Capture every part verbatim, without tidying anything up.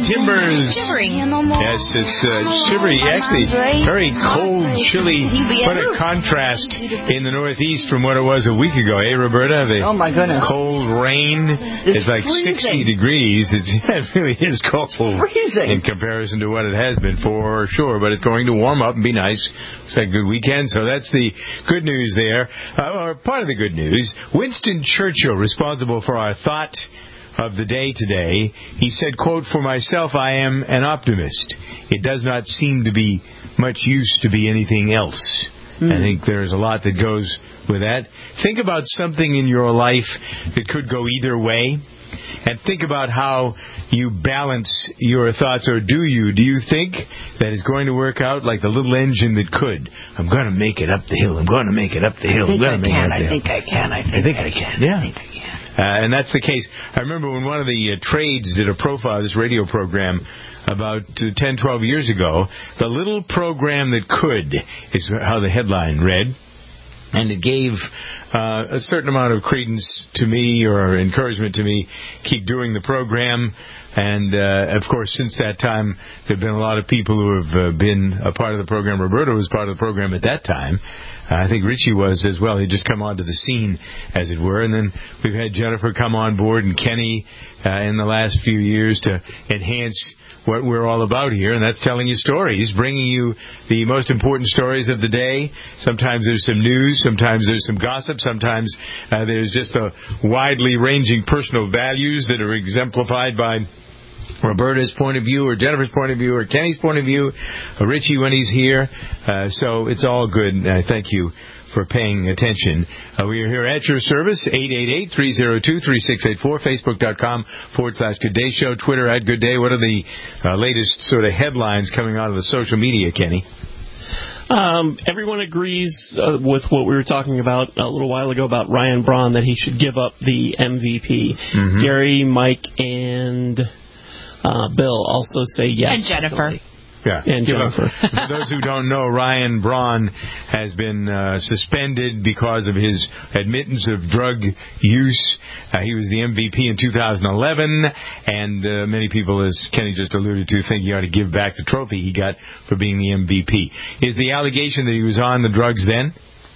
Timbers. Shivering. Yes, it's uh, shivery. Actually, very cold, chilly. What a contrast in the Northeast from what it was a week ago, eh, Roberta? The oh, my goodness. Cold rain. It's, it's like freezing. sixty degrees. It's, it really is cold freezing. in comparison to what it has been for sure. But it's going to warm up and be nice. It's a good weekend. So that's the good news there. Uh, or part of the good news. Winston Churchill, responsible for our thought of the day today, he said, quote, "For myself, I am an optimist. It does not seem to be much use to be anything else." Mm. I think there's a lot that goes with that. Think about something in your life that could go either way, and think about how you balance your thoughts, or do you? Do you think that it's going to work out like the little engine that could? I'm going to make it up the hill. I'm going to make it up the hill. I'm going to make it up the hill. I think I can. I think I think I I can. can. Yeah. I think I can. Uh, and that's the case. I remember when one of the uh, trades did a profile of this radio program about uh, ten, twelve years ago. The little program that could is how the headline read. And it gave uh, a certain amount of credence to me, or encouragement to me, keep doing the program. And, uh, of course, since that time, there have been a lot of people who have uh, been a part of the program. Roberta was part of the program at that time. Uh, I think Richie was as well. He'd just come onto the scene, as it were. And then we've had Jennifer come on board, and Kenny uh, in the last few years to enhance what we're all about here, and that's telling you stories, bringing you the most important stories of the day. Sometimes there's some news, sometimes there's some gossip, sometimes uh, there's just a widely ranging personal values that are exemplified by Roberta's point of view, or Jennifer's point of view, or Kenny's point of view, or Richie when he's here. Uh, so it's all good. Uh, thank you for paying attention. Uh, we are here at your service, eight eight eight, three oh two, three six eight four, Facebook.com forward slash Good Day Show, Twitter at Good Day. What are the uh, latest sort of headlines coming out of the social media, Kenny? Um, everyone agrees uh, with what we were talking about a little while ago about Ryan Braun, that he should give up the M V P. Mm-hmm. Gary, Mike, and uh, Bill also say yes. And Jennifer. Yeah. And Jennifer. For those who don't know, Ryan Braun has been uh, suspended because of his admittance of drug use. Uh, he was the M V P in two thousand eleven, and uh, many people, as Kenny just alluded to, think he ought to give back the trophy he got for being the M V P. Is the allegation that he was on the drugs then?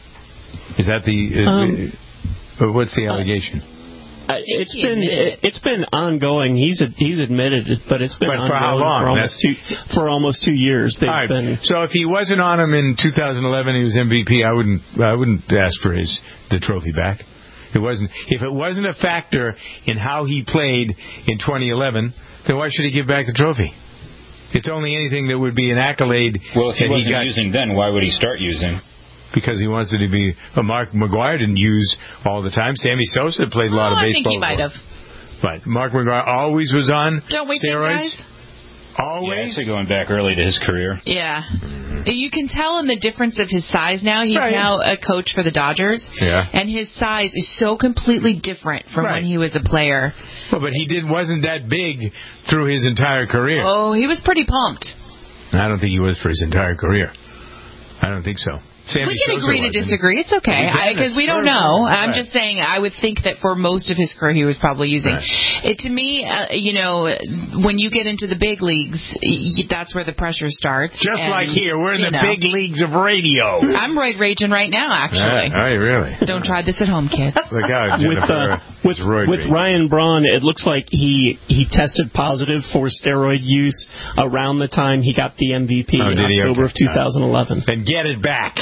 Is that the... Um, uh, what's the allegation? Uh, Uh, it's been it, it's been ongoing. He's a, he's admitted it, but it's been but ongoing for how long? For almost two for almost two years. They've right. been. So if he wasn't on him in two thousand eleven, he was M V P. I wouldn't I wouldn't ask for his the trophy back. It wasn't if it wasn't a factor in how he played in twenty eleven. Then why should he give back the trophy? It's only anything that would be an accolade. Well, if he that wasn't he got, using then, why would he start using? Because he wants it to be. Well, Mark McGwire didn't use all the time. Sammy Sosa played a lot oh, of baseball. I think he might have. Right. Mark McGwire always was on Don't we steroids. Think, guys? Always. Yeah, actually going back early to his career. Yeah. Mm-hmm. You can tell in the difference of his size now. He's right. now a coach for the Dodgers. Yeah. And his size is so completely different from right. when he was a player. Well, but he did wasn't that big through his entire career. Oh, he was pretty pumped. I don't think he was for his entire career. I don't think so. Sammy we can Sosa agree to wasn't. disagree. It's okay. Because we don't know. I'm right. just saying I would think that for most of his career he was probably using. Right. It, to me, uh, you know, when you get into the big leagues, y- that's where the pressure starts. Just and, like here. We're in the know. big leagues of radio. I'm roid raging right now, actually. Are you really? Don't try this at home, kids. Look out, with uh, with, with Ryan Braun, it looks like he, he tested positive for steroid use around the time he got the M V P oh, in okay. October of two thousand eleven. Then get it back.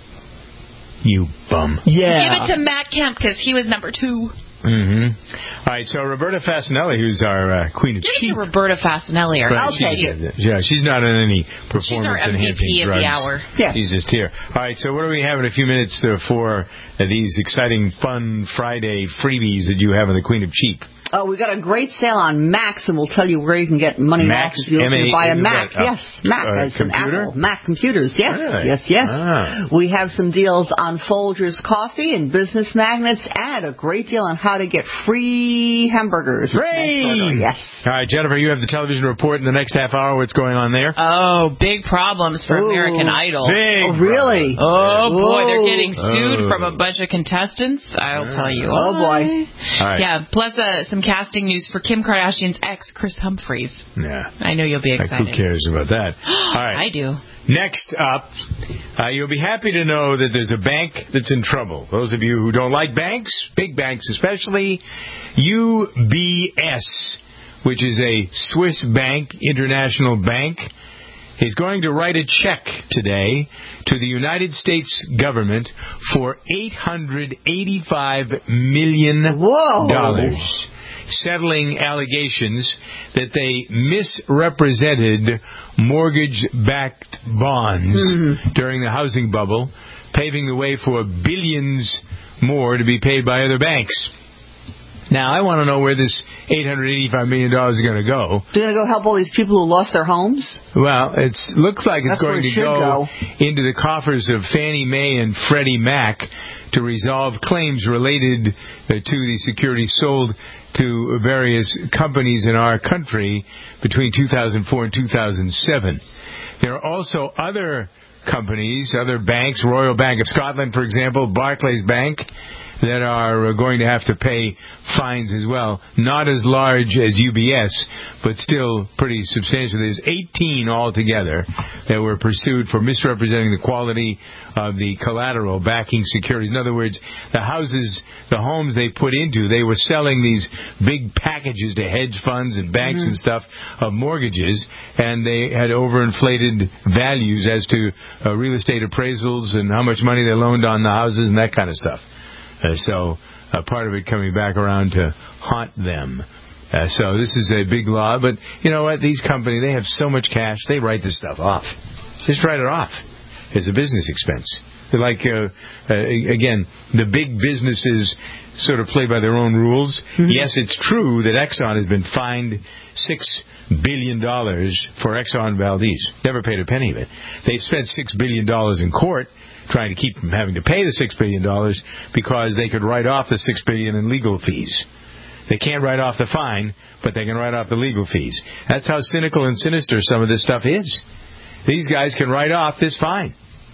You bum. Yeah. Give it to Matt Kemp because he was number two. Mm-hmm. All right, so Roberta Fasanelli, who's our uh, Queen of Give Cheap. it to Roberta Fasanelli. Or right, I'll take it. Yeah, she's not on any performance-enhancing she's our M V P drugs. of the hour. Yeah. She's just here. All right, so what do we have in a few minutes uh, for uh, these exciting, fun Friday freebies that you have in the Queen of Cheap? Oh, we got a great sale on Macs, and we'll tell you where you can get money Macs, off if you M A buy a Mac. That, uh, yes, Mac uh, as an computer? Apple. Mac computers. Yes, really? yes, yes. Ah. We have some deals on Fold Folgers Coffee and Business Magnets, and a great deal on how to get free hamburgers. Great! Yes. All right, Jennifer, you have the television report in the next half hour. What's going on there? Oh, big problems for Ooh. American Idol. Big Oh, really? Oh, boy, they're Whoa. getting sued Oh. from a bunch of contestants. I'll tell you. Oh, boy. All right. Yeah, plus uh, some casting news for Kim Kardashian's ex, Chris Humphries. Yeah. I know you'll be Like, excited. who cares about that? All right. I do. Next up, uh, you'll be happy to know that there's a bank that's in trouble. Those of you who don't like banks, big banks especially, U B S, which is a Swiss bank, international bank, is going to write a check today to the United States government for eight hundred eighty-five million dollars. Settling allegations that they misrepresented mortgage-backed bonds mm-hmm. during the housing bubble, paving the way for billions more to be paid by other banks. Now, I want to know where this eight hundred eighty-five million dollars is going to go. They're going to go help all these people who lost their homes? Well, it looks like it's That's going it to go, go into the coffers of Fannie Mae and Freddie Mac to resolve claims related uh, to the securities sold to various companies in our country between two thousand four and two thousand seven. There are also other companies, other banks, Royal Bank of Scotland, for example, Barclays Bank, that are going to have to pay fines as well. Not as large as U B S, but still pretty substantial. There's eighteen altogether that were pursued for misrepresenting the quality of the collateral backing securities. In other words, the houses, the homes they put into, they were selling these big packages to hedge funds and banks mm-hmm. and stuff of mortgages, and they had overinflated values as to uh, real estate appraisals and how much money they loaned on the houses and that kind of stuff. Uh, so uh, part of it coming back around to haunt them. Uh, so this is a big law. But you know what? These companies, they have so much cash, they write this stuff off. Just write it off. It's a business expense. They're like, uh, uh, again, the big businesses sort of play by their own rules. Mm-hmm. Yes, it's true that Exxon has been fined six billion dollars for Exxon Valdez. Never paid a penny of it. They've spent six billion dollars in court trying to keep them having to pay the six billion dollars because they could write off the six billion dollars in legal fees. They can't write off the fine, but they can write off the legal fees. That's how cynical and sinister some of this stuff is. These guys can write off this fine.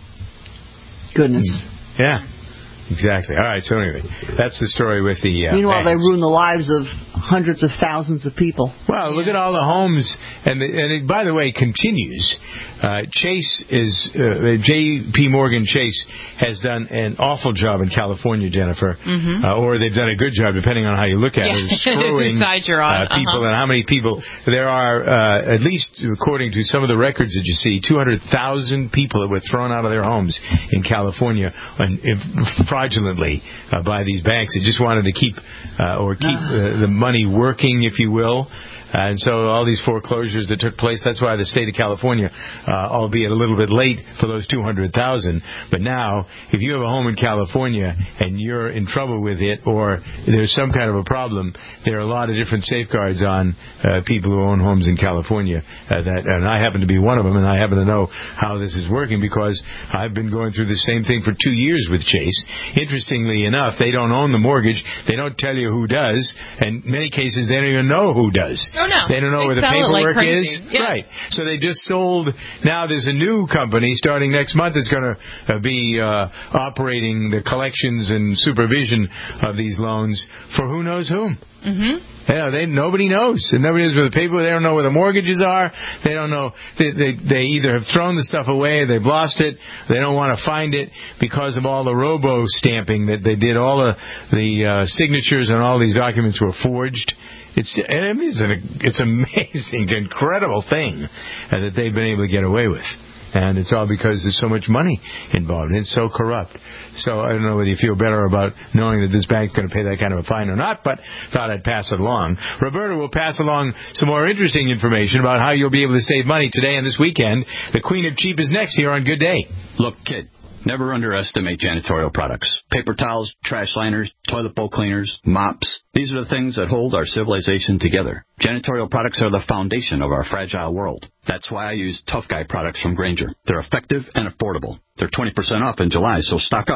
Goodness. Yeah, exactly. All right, so anyway, that's the story with the uh, Meanwhile, banks. they ruin the lives of hundreds of thousands of people. Well, yeah. Look at all the homes, and the, and it, by the way, continues. Uh, Chase is uh, J P Morgan Chase has done an awful job in California, Jennifer, mm-hmm. uh, or they've done a good job, depending on how you look at yeah. it, screwing side you're on. uh, people uh-huh. and how many people there are. Uh, at least according to some of the records that you see, two hundred thousand people that were thrown out of their homes in California and, and fraudulently uh, by these banks. They just wanted to keep uh, or keep uh, the money working, if you will. And so all these foreclosures that took place, that's why the state of California, uh, albeit a little bit late for those two hundred thousand, but now if you have a home in California and you're in trouble with it or there's some kind of a problem, there are a lot of different safeguards on uh, people who own homes in California. Uh, that, and I happen to be one of them, and I happen to know how this is working because I've been going through the same thing for two years with Chase. Interestingly enough, they don't own the mortgage. They don't tell you who does. And in many cases, they don't even know who does. Oh, no. They don't know they where the paperwork like is. Yeah. Right. So they just sold. Now there's a new company starting next month that's going to uh, be uh, operating the collections and supervision of these loans for who knows whom. Mm-hmm. You know, they, nobody knows. And nobody knows where the paper. They don't know where the mortgages are. They don't know. They, they, they either have thrown the stuff away, they've lost it, they don't want to find it because of all the robo-stamping that they did. All the, the uh, signatures on all these documents were forged. It's and it's an it's amazing, incredible thing uh, that they've been able to get away with. And it's all because there's so much money involved. And it's so corrupt. So I don't know whether you feel better about knowing that this bank's going to pay that kind of a fine or not, but thought I'd pass it along. Roberta will pass along some more interesting information about how you'll be able to save money today and this weekend. The Queen of Cheap is next here on Good Day. Look, kid, never underestimate janitorial products. Paper towels, trash liners, toilet bowl cleaners, mops. These are the things that hold our civilization together. Janitorial products are the foundation of our fragile world. That's why I use Tough Guy products from Grainger. They're effective and affordable. They're twenty percent off in July, so stock up.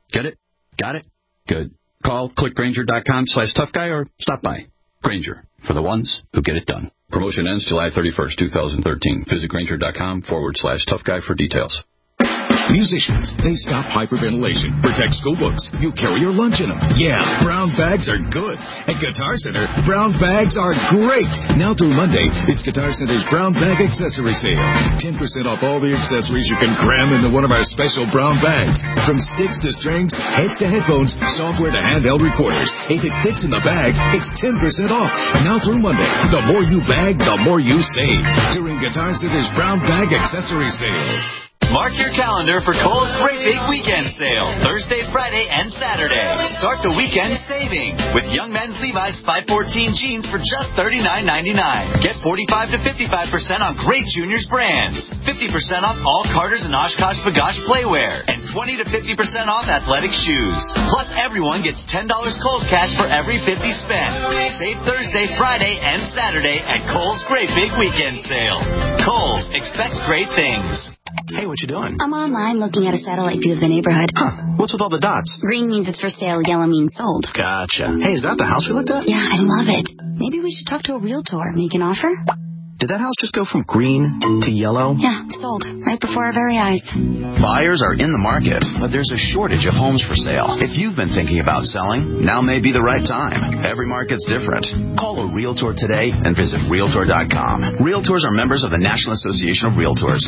Get it? Got it? Good. Call clickgranger.com slash tough guy or stop by. Granger, for the ones who get it done. Promotion ends July thirty-first, twenty thirteen. Visit granger.com forward slash tough guy for details. Musicians, they stop hyperventilation, protect school books. You carry your lunch in them. Yeah, brown bags are good. At Guitar Center, brown bags are great. Now through Monday, it's Guitar Center's brown bag accessory sale. ten percent off all the accessories you can cram into one of our special brown bags. From sticks to strings, heads to headphones, software to handheld recorders. If it fits in the bag, it's ten percent off. Now through Monday, the more you bag, the more you save. During Guitar Center's brown bag accessory sale. Mark your calendar for Kohl's Great Big Weekend Sale, Thursday, Friday, and Saturday. Start the weekend saving with Young Men's Levi's five fourteen jeans for just thirty-nine ninety-nine. Get forty-five to fifty-five percent on great juniors brands, fifty percent off all Carter's and Oshkosh B'gosh playwear, and twenty to fifty percent off athletic shoes. Plus, everyone gets ten dollars Kohl's cash for every fifty spent. Save Thursday, Friday, and Saturday at Kohl's Great Big Weekend Sale. Kohl's expects great things. Hey, what you doing? I'm online looking at a satellite view of the neighborhood. Huh. What's with all the dots? Green means it's for sale, yellow means sold. Gotcha. Hey, is that the house we looked at? Yeah, I love it. Maybe we should talk to a realtor. Make an offer? Did that house just go from green to yellow? Yeah, sold. Right before our very eyes. Buyers are in the market, but there's a shortage of homes for sale. If you've been thinking about selling, now may be the right time. Every market's different. Call a realtor today and visit realtor dot com. Realtors are members of the National Association of Realtors.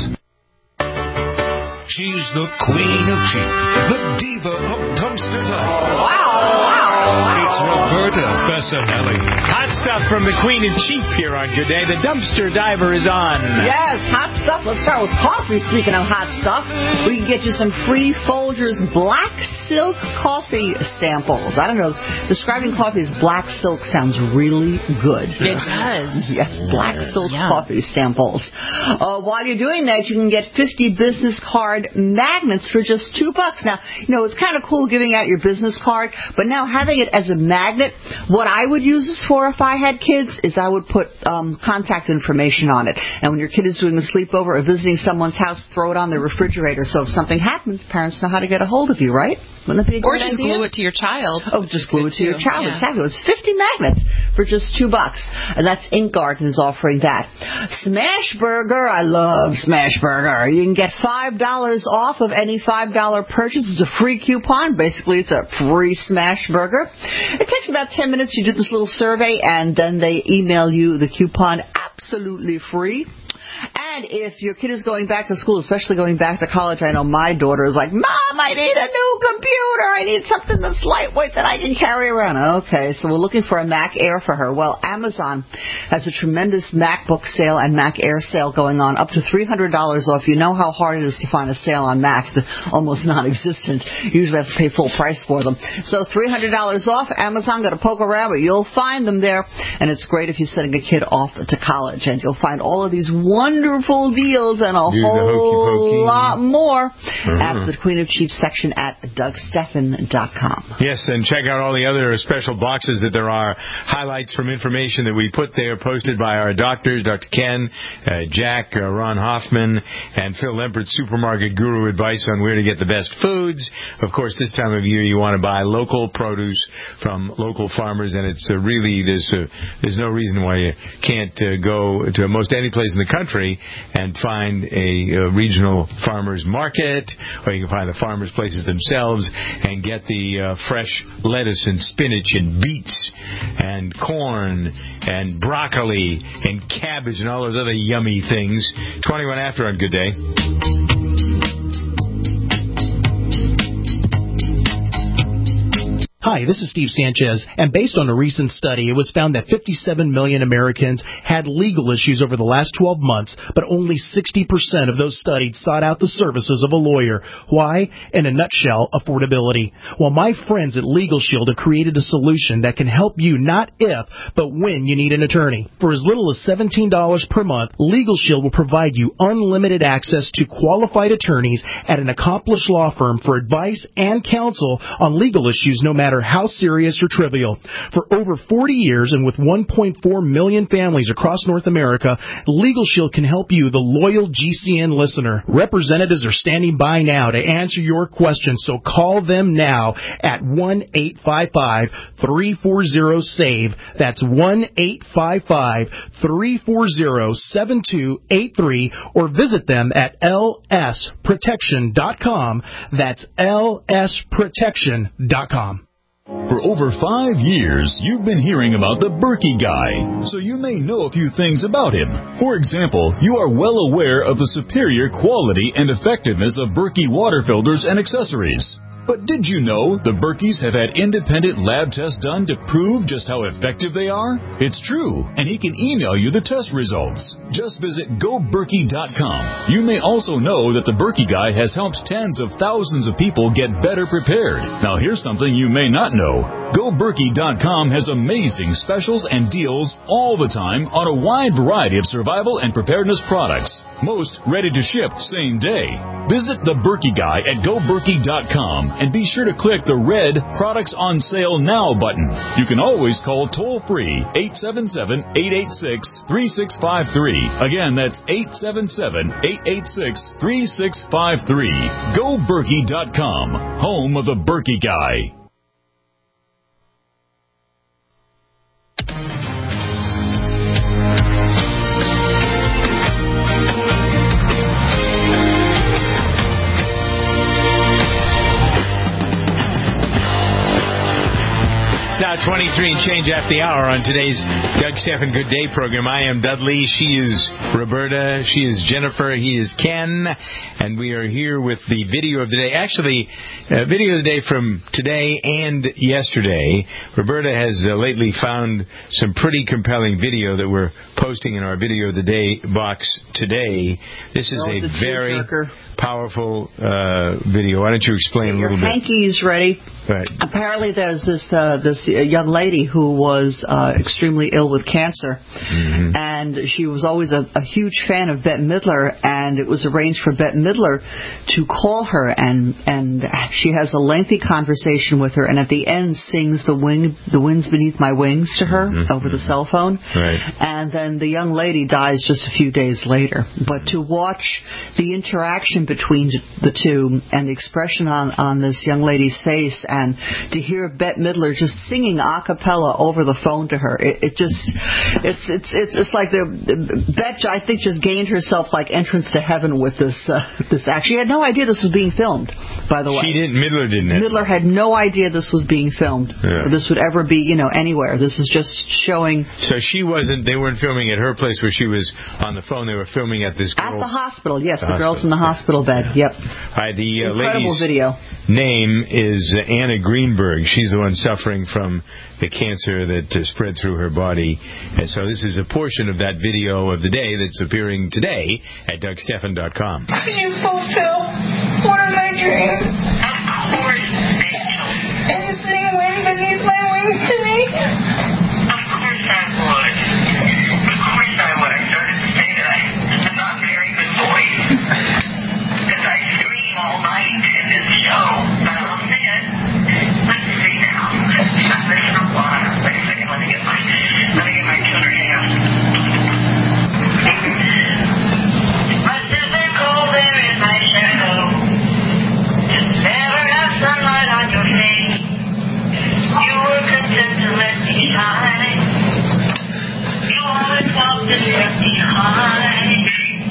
She's the queen of cheap, the diva of dumpster talk. Wow, wow. It's Roberta Bessanelli. Hot stuff from the Queen of Cheap here on Good Day. The dumpster diver is on. Yes, hot stuff. Let's start with coffee. Speaking of hot stuff, we can get you some free Folgers black silk coffee samples. I don't know. Describing coffee as black silk sounds really good. It does. Yes, black silk yeah. coffee samples. Uh, while you're doing that, you can get fifty business card magnets for just two bucks. Now, you know, it's kind of cool giving out your business card, but now having it as a magnet, what I would use this for if I had kids is I would put um, contact information on it. And when your kid is doing a sleepover or visiting someone's house, throw it on the refrigerator. So if something happens, parents know how to get a hold of you, right? Wouldn't that be a or good just idea? glue it to your child. Oh, just glue it to your child. Yeah. Exactly. It's fifty magnets for just two bucks. And that's Ink Garden is offering that. Smash Burger. I love Smash Burger. You can get five dollars off of any five dollars purchase. It's a free coupon. Basically, it's a free Smash Burger. It takes about ten minutes. You do this little survey, and then they email you the coupon absolutely free. And if your kid is going back to school, especially going back to college, I know my daughter is like, Mom, I need a new computer. I need something that's lightweight that I can carry around. Okay, so we're looking for a Mac Air for her. Well, Amazon has a tremendous MacBook sale and Mac Air sale going on, up to three hundred dollars off. You know how hard it is to find a sale on Macs, they're almost non-existent. You usually have to pay full price for them. So three hundred dollars off. Amazon, got to poke around, but you'll find them there. And it's great if you're sending a kid off to college. And you'll find all of these wonderful deals and a Do whole lot more uh-huh. at the Queen of Cheap section at Doug Steffen dot com. Yes, and check out all the other special boxes that there are. Highlights from information that we put there, posted by our doctors, Doctor Ken, uh, Jack, uh, Ron Hoffman, and Phil Lempert, supermarket guru advice on where to get the best foods. Of course, this time of year you want to buy local produce from local farmers, and it's uh, really, there's, uh, there's no reason why you can't uh, go to most any place in the country and find a, a regional farmers market, or you can find the farmers' places themselves and get the uh, fresh lettuce and spinach and beets and corn and broccoli and cabbage and all those other yummy things. twenty-one after on Good Day. Hi, this is Steve Sanchez, and based on a recent study, it was found that fifty-seven million Americans had legal issues over the last twelve months, but only sixty percent of those studied sought out the services of a lawyer. Why? In a nutshell, affordability. Well, my friends at Legal Shield have created a solution that can help you not if, but when you need an attorney. For as little as seventeen dollars per month, Legal Shield will provide you unlimited access to qualified attorneys at an accomplished law firm for advice and counsel on legal issues no matter matter how serious or trivial. For over forty years and with one point four million families across North America, Legal Shield can help you, the loyal G C N listener. Representatives are standing by now to answer your questions, so call them now at one eight five five, three four zero, SAVE. That's one eight five five, three four zero, seven two eight three, or visit them at L S protection dot com. That's L S protection dot com. For over five years, you've been hearing about the Berkey Guy, so you may know a few things about him. For example, you are well aware of the superior quality and effectiveness of Berkey water filters and accessories. But did you know the Berkeys have had independent lab tests done to prove just how effective they are? It's true, and he can email you the test results. Just visit go berkey dot com. You may also know that the Berkey Guy has helped tens of thousands of people get better prepared. Now here's something you may not know. go berkey dot com has amazing specials and deals all the time on a wide variety of survival and preparedness products. Most ready to ship same day. Visit the Berkey Guy at go berkey dot com and be sure to click the red Products on Sale Now button. You can always call toll-free eight seven seven, eight eight six, three six five three. Again, that's eight seven seven, eight eight six, three six five three. go berkey dot com, home of the Berkey Guy. Now twenty-three and change after the hour on today's Doug Stephan Good Day program. I am Dudley. She is Roberta. She is Jennifer. He is Ken. And we are here with the video of the day. Actually, uh, video of the day from today and yesterday. Roberta has uh, lately found some pretty compelling video that we're posting in our video of the day box today. This is well, a, a very powerful uh, video. Why don't you explain Get a little your bit? hankies ready. Right. Apparently, there's this uh, this young lady who was uh, extremely ill with cancer, mm-hmm. and she was always a, a huge fan of Bette Midler, and it was arranged for Bette Midler to call her, and and she has a lengthy conversation with her, and at the end sings the wing the winds beneath my wings to her mm-hmm. over the cell phone, right. and then the young lady dies just a few days later. But to watch the interaction between the two and the expression on on this young lady's face, and to hear Bette Midler just singing a cappella over the phone to her, it, it just, it's it's it's it's like the Bette, I think, just gained herself like entrance to heaven with this uh, this act. She had no idea this was being filmed, by the way. She didn't. Midler didn't. Midler had no idea this was being filmed. Yeah. Or this would ever be, you know, anywhere. This is just showing. So she wasn't. They weren't filming at her place where she was on the phone. They were filming at this. At the hospital, yes, the, the girls hospital. in the hospital bed. Yeah. Yep. All right, the uh, incredible lady's video. name is uh, Anna Greenberg. She's the one suffering from the cancer that uh, spread through her body. And so this is a portion of that video of the day that's appearing today at Doug Stephan dot com. Could you fulfill one of my dreams? Of course, and sing wind beneath my wings to me? Of course I would. Of course I would. I started to say that I'm not a very good voice because I scream all night in this show, but I'll sing it. Let's see now. I'm missing a lot. Wait a second. Let me get my, let me get my tuner here. But there's a cold there in my shadow. Never have sunlight on your face. You were content to let me hide. You always walked and left me behind.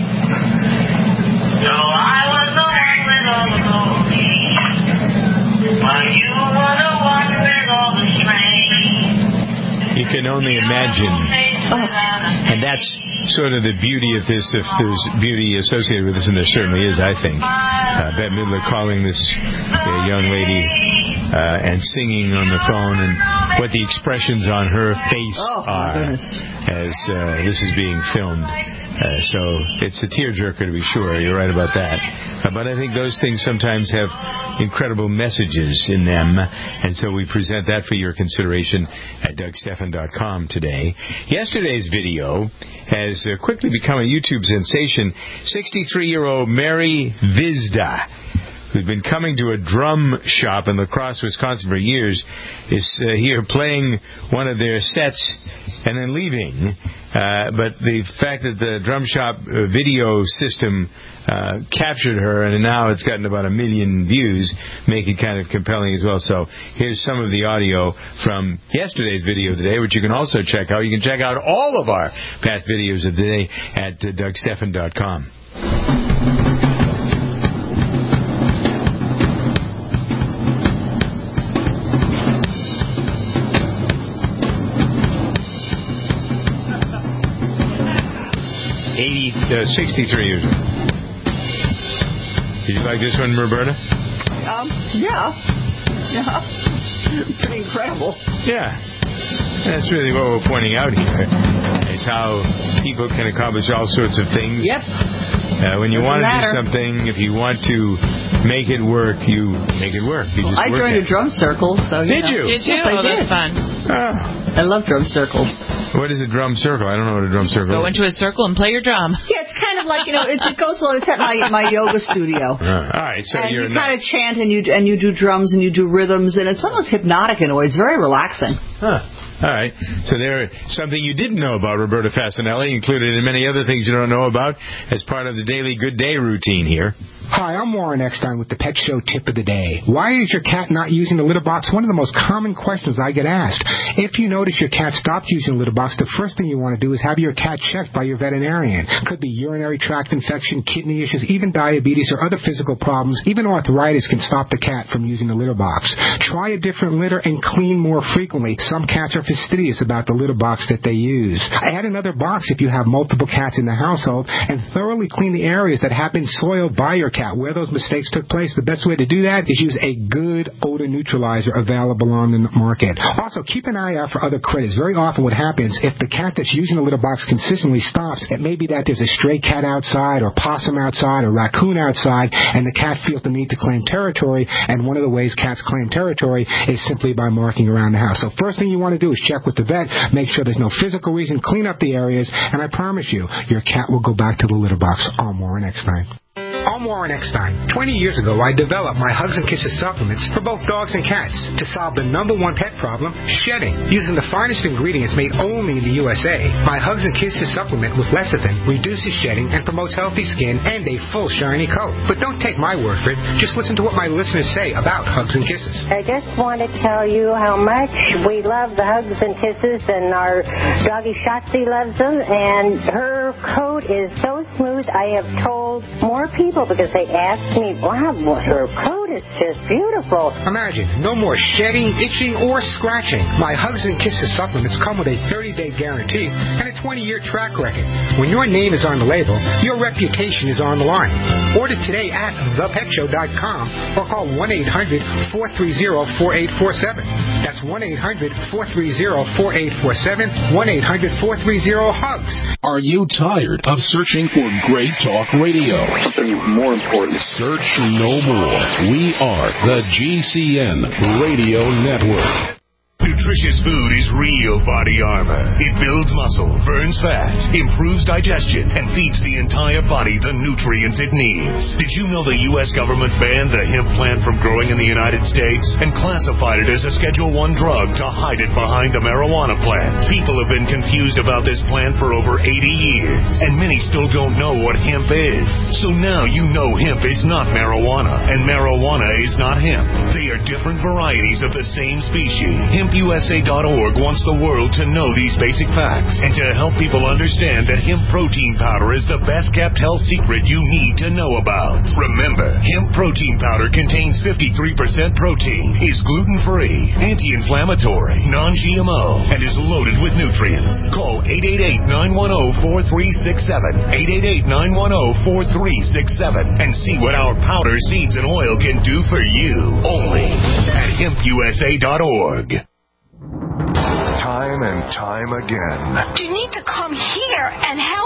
So I was the one with all the glory, while you were the one with all the strength. You can only imagine. Oh. And that's sort of the beauty of this, if there's beauty associated with this, and there certainly is, I think. Uh, Bette Midler calling this uh, young lady uh, and singing on the phone, and what the expressions on her face oh, are as uh, this is being filmed. Uh, so it's a tearjerker, to be sure. You're right about that. Uh, but I think those things sometimes have incredible messages in them, and so we present that for your consideration at Doug Stephan dot com today. Yesterday's video has uh, quickly become a YouTube sensation. sixty-three-year-old Mary Vizda who's been coming to a drum shop in La Crosse, Wisconsin for years, is uh, here playing one of their sets and then leaving. Uh, but the fact that the drum shop uh, video system uh, captured her, and now it's gotten about a million views, make it kind of compelling as well. So here's some of the audio from yesterday's video today, which you can also check out. You can check out all of our past videos of the day at uh, Doug Stephan dot com. eighty, uh, sixty-three years old. Did you like this one, Roberta? Um, yeah. Yeah. Pretty incredible. Yeah. That's really what we're pointing out here. It's how people can accomplish all sorts of things. Yep. Uh, when you Doesn't want to matter. do something, if you want to make it work, you make it work. You Well, just I work joined it. a drum circle, so you Did know. you? Did you? Yes, I oh, did. that's fun. Oh. I love drum circles. What is a drum circle? I don't know what a drum circle Go is. into a circle and play your drum. Yeah, it's kind of like, you know, it, it goes along. It's at my my yoga studio. Uh, all right, so and you're you not... kind of chant and you and you do drums and you do rhythms, and it's almost hypnotic in a way. It's very relaxing. Huh. All right. So there, something you didn't know about Roberta Fasanelli, included in many other things you don't know about, as part of the daily Good Day routine here. Hi, I'm Warren Eckstein with the Pet Show Tip of the Day. Why is your cat not using the litter box? One of the most common questions I get asked. If you notice your cat stopped using the litter box, the first thing you want to do is have your cat checked by your veterinarian. Could be urinary tract infection, kidney issues, even diabetes or other physical problems. Even arthritis can stop the cat from using the litter box. Try a different litter and clean more frequently. Some cats are fastidious about the litter box that they use. Add another box if you have multiple cats in the household, and thoroughly clean the areas that have been soiled by your cat. Where those mistakes took place, the best way to do that is use a good odor neutralizer available on the market. Also, keep an eye out for other critters. Very often what happens, if the cat that's using the litter box consistently stops, it may be that there's a stray cat outside or possum outside or raccoon outside, and the cat feels the need to claim territory, and one of the ways cats claim territory is simply by marking around the house. So first thing you want to do is check with the vet, make sure there's no physical reason, clean up the areas, and I promise you, your cat will go back to the litter box. I'm Warren Eckstein. I'm Warren Eckstein. Twenty years ago, I developed my Hugs and Kisses supplements for both dogs and cats to solve the number one pet problem, shedding. Using the finest ingredients made only in the U S A, my Hugs and Kisses supplement with lecithin reduces shedding and promotes healthy skin and a full shiny coat. But don't take my word for it. Just listen to what my listeners say about Hugs and Kisses. I just want to tell you how much we love the Hugs and Kisses, and our doggy Shotzi loves them, and her coat is so smooth. I have told more people because they asked me, wow, her coat is just beautiful. Imagine, no more shedding, itching, or scratching. My Hugs and Kisses supplements come with a thirty-day guarantee and a twenty-year track record. When your name is on the label, your reputation is on the line. Order today at the pet show dot com or call one eight hundred four three zero four eight four seven. That's one eight hundred four three zero four eight four seven, one eight hundred four three zero HUGS. Are you tired of searching for great talk radio? Something more important. Search no more. We are the G C N Radio Network. Nutritious food is real body armor. It builds muscle, burns fat, improves digestion, and feeds the entire body the nutrients it needs. Did you know the U S government banned the hemp plant from growing in the United States and classified it as a Schedule one drug to hide it behind the marijuana plant? People have been confused about this plant for over eighty years, and many still don't know what hemp is. So now you know hemp is not marijuana, and marijuana is not hemp. They are different varieties of the same species. Hemp U S A dot org wants the world to know these basic facts and to help people understand that hemp protein powder is the best kept health secret you need to know about. Remember, hemp protein powder contains fifty-three percent protein, is gluten-free, anti-inflammatory, non-G M O, and is loaded with nutrients. Call eight eight eight, nine one zero, four three six seven, eight eight eight, nine one zero, four three six seven, and see what our powder, seeds, and oil can do for you. Only at hemp U S A dot org. Time and time again. You need to come here and help us.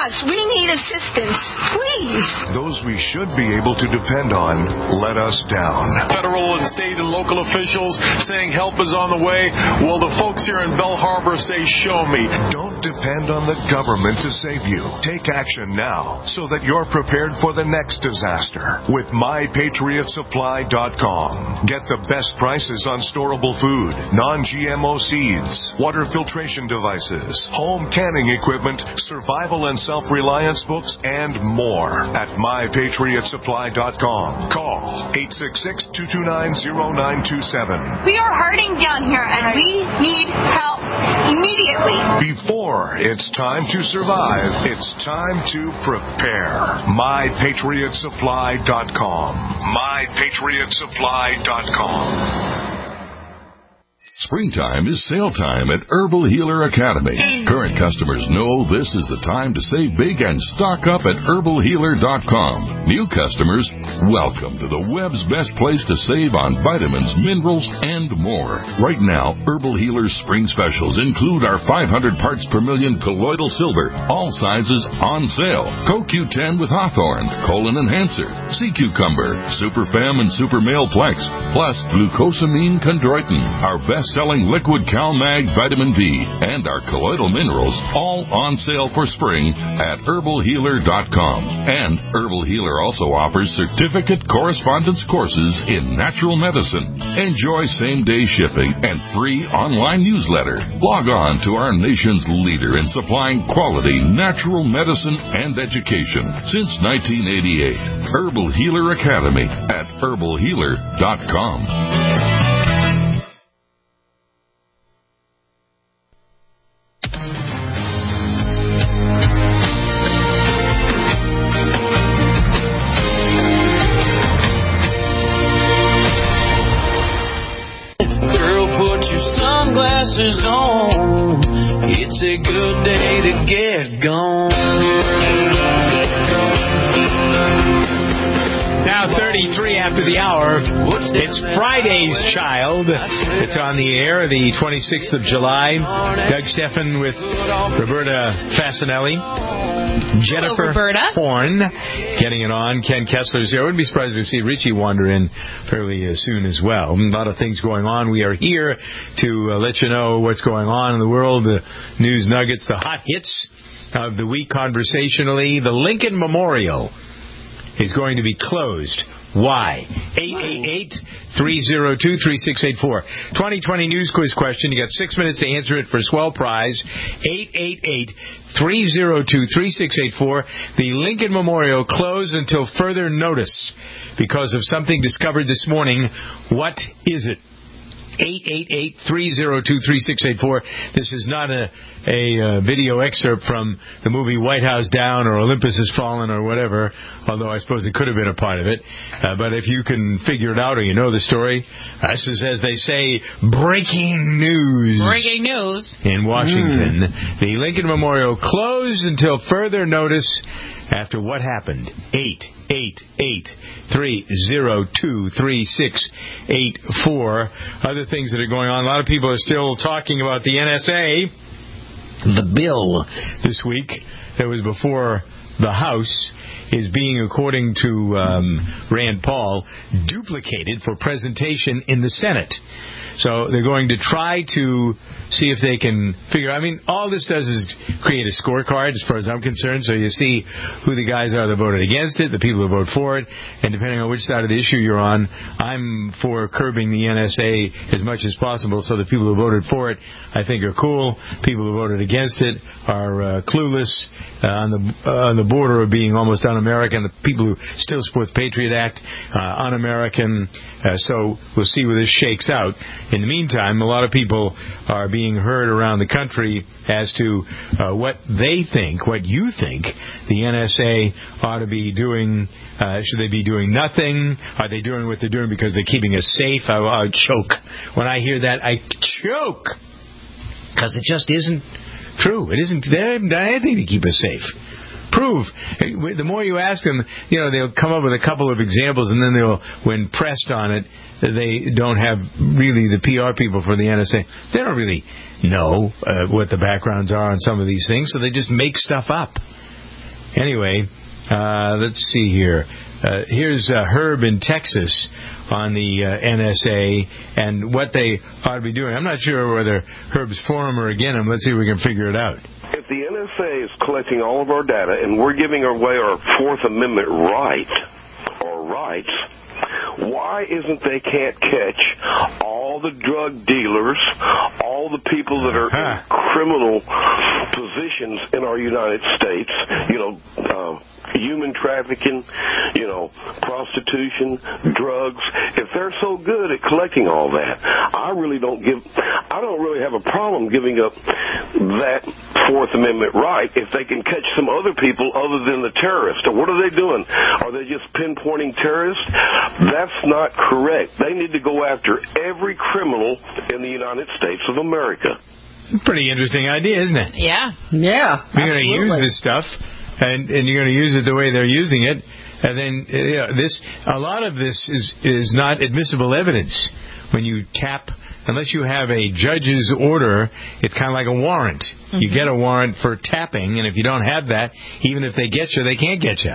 us. We need assistance. Please. Those we should be able to depend on let us down. Federal and state and local officials saying help is on the way. Well, the folks here in Belle Harbor say, show me. Don't depend on the government to save you. Take action now so that you're prepared for the next disaster with my patriot supply dot com. Get the best prices on storable food, non-G M O seeds, water filtration devices, home canning equipment, survival and self-reliance books, and more at my patriot supply dot com. Call eight six six, two two nine, zero nine two seven. We are hurting down here, and we need help immediately. Before it's time to survive, it's time to prepare. my patriot supply dot com. my patriot supply dot com. Springtime is sale time at Herbal Healer Academy. Current customers know this is the time to save big and stock up at herbal healer dot com. New customers, welcome to the web's best place to save on vitamins, minerals, and more. Right now, Herbal Healer's spring specials include our five hundred parts per million colloidal silver, all sizes on sale. Co Q ten with Hawthorne, Colon Enhancer, Sea Cucumber, Super Fem and Super Male Plex, plus Glucosamine Chondroitin, our best selling liquid CalMag vitamin D, and our colloidal minerals, all on sale for spring at herbal healer dot com. And Herbal Healer also offers certificate correspondence courses in natural medicine. Enjoy same-day shipping and free online newsletter. Log on to our nation's leader in supplying quality natural medicine and education since nineteen eighty-eight. Herbal Healer Academy at herbal healer dot com. On. It's a good day to get gone. Now thirty-three after the hour. It's Friday's Child. It's on the air, the twenty-sixth of July. Doug Steffen with Roberta Fasanelli. Jennifer Horn getting it on. Ken Kessler's here. I wouldn't be surprised if we see Richie wander in fairly uh, soon as well. A lot of things going on. We are here to uh, let you know what's going on in the world, the news nuggets, the hot hits of the week conversationally. The Lincoln Memorial is going to be closed. Why? eight eight eight, three oh two, three six eight four. twenty twenty news quiz question. You got six minutes to answer it for swell prize. eight eight eight, three oh two, three six eight four. The Lincoln Memorial closed until further notice because of something discovered this morning. What is it? eight eight eight, three oh two, three six eight four. This is not a, a uh, video excerpt from the movie White House Down or Olympus Has Fallen or whatever, although I suppose it could have been a part of it. Uh, but if you can figure it out or you know the story, this is, as they say, breaking news. Breaking news. In Washington. Mm. The Lincoln Memorial closed until further notice after what happened. eight eight eight, three oh two, three six eight four. Other things that are going on. A lot of people are still talking about the N S A. The bill this week that was before the House is being, according to um, Rand Paul, duplicated for presentation in the Senate. So they're going to try to see if they can figure out. I mean, all this does is create a scorecard as far as I'm concerned. So you see who the guys are that voted against it, the people who vote for it, and depending on which side of the issue you're on, I'm for curbing the N S A as much as possible. So the people who voted for it, I think, are cool. People who voted against it are uh, clueless, uh, on the uh, on the border of being almost un-American. The people who still support the Patriot Act, uh, un-American. Uh, so we'll see where this shakes out. In the meantime, a lot of people are being heard around the country as to uh, what they think, what you think the N S A ought to be doing. Uh, should they be doing nothing? Are they doing what they're doing because they're keeping us safe? I, I choke. When I hear that, I choke. Because it just isn't true. It isn't. They haven't done anything to keep us safe. Prove. The more you ask them, you know, they'll come up with a couple of examples, and then they'll, when pressed on it, they don't have really the P R people for the N S A. They don't really know uh, what the backgrounds are on some of these things, so they just make stuff up. Anyway, uh, let's see here. Uh, here's uh, Herb in Texas on the uh, N S A and what they ought to be doing. I'm not sure whether Herb's for him or against him. Let's see if we can figure it out. If the N S A is collecting all of our data and we're giving away our Fourth Amendment right or rights, why isn't they can't catch all the drug dealers, all the people that are in criminal positions in our United States, you know, uh, human trafficking, you know, prostitution, drugs. If they're so good at collecting all that, I really don't give, I don't really have a problem giving up that Fourth Amendment right if they can catch some other people other than the terrorists. Or what are they doing? Are they just pinpointing terrorists? That's not correct. They need to go after every criminal in the United States of America. Pretty interesting idea, isn't it? Yeah. Yeah. You're going to use this stuff, and, and you're going to use it the way they're using it, and then you know, this. A lot of this is is not admissible evidence when you tap. Unless you have a judge's order, it's kind of like a warrant. Mm-hmm. You get a warrant for tapping, and if you don't have that, even if they get you, they can't get you.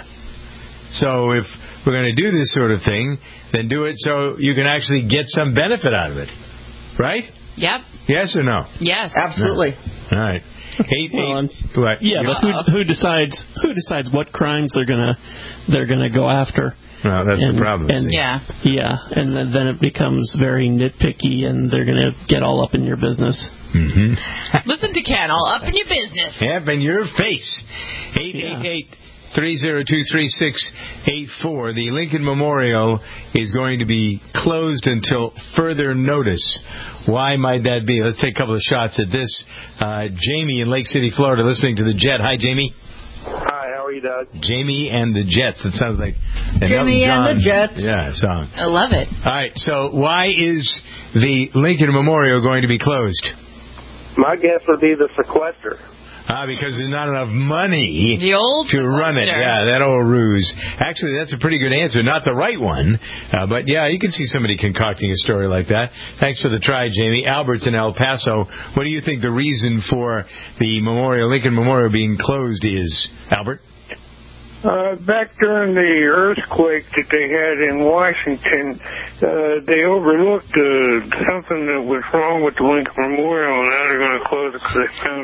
So if we're going to do this sort of thing, then do it so you can actually get some benefit out of it. Right? Yep. Yes or no? Yes. Absolutely. No. All right. Eight, well, eight, what? Yeah, but who, who decides who decides what crimes they're gonna they're gonna go after? Well, that's and, the problem. And, yeah. Yeah, and then, then it becomes very nitpicky, and they're gonna get all up in your business. Mm-hmm. Listen to Ken, all up in your business. Up in your face. Eight eight eight. three zero two, three six eight four. The Lincoln Memorial is going to be closed until further notice. Why might that be? Let's take a couple of shots at this. Uh, Jamie in Lake City, Florida, listening to the Jet. Hi, Jamie. Hi, how are you, Doug? Jamie and the Jets. It sounds like an Jamie Elton John, and the Jets. Yeah, song. I love it. All right, so why is the Lincoln Memorial going to be closed? My guess would be the sequester. Ah, because there's not enough money the old to run it. Yeah, that old ruse. Actually, that's a pretty good answer. Not the right one. Uh, but, yeah, you can see somebody concocting a story like that. Thanks for the try, Jamie. Albert's in El Paso. What do you think the reason for the Memorial, Lincoln Memorial being closed is, Albert? Uh, back during the earthquake that they had in Washington, uh, they overlooked uh, something that was wrong with the Lincoln Memorial, and now they're going to close it because they found